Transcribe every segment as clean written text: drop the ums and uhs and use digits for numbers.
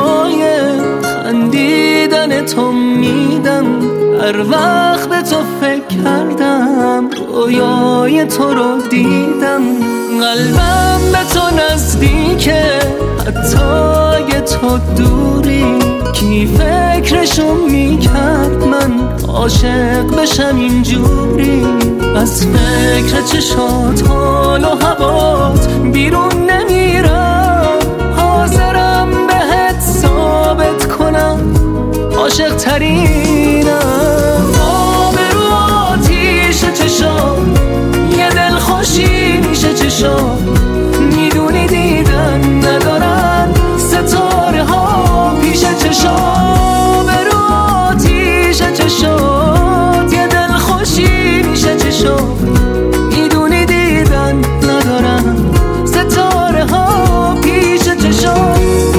برای خندیدن تو میدم. هر وقت به تو فکر کردم رویای تو رو دیدم. قلبم به تو نزدیکه حتی اگه تو دوری. کی فکرشو میکرد من عاشق بشم اینجوری. از فکر چشات حال و هوات بیرون نمیرم. حاضرم بهت ثابت کنم عاشق ترینم. آب رو آتیش چشام یه دل خوشی میشه چشام. میدونی دیدن ندارن ستاره ها پیش چشام. رو آتیش چشام یه دل خوشی میشه چشام. میدونی دیدن ندارن ستاره ها پیش چشام.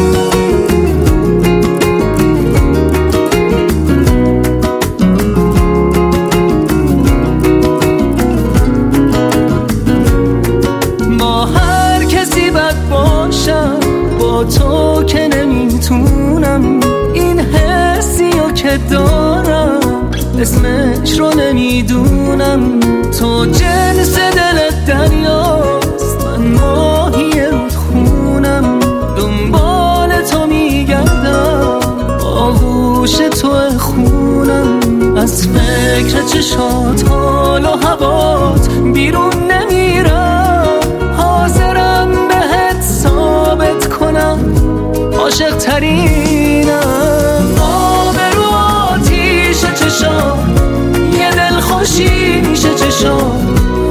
با تو که نمیتونم این حسیو که دارم اسمش رو نمیدونم. تو جنس دلت دریاست من ماهی رودخونم. دنبال تو میگردم آغوش تو خونم. از فکر چشات حال و هوات بیرون نمیرم. حاضرم بهت ثابت کنم عاشق ترینم. آب رو آتیش چشام یه دل خوشی میشه چشام.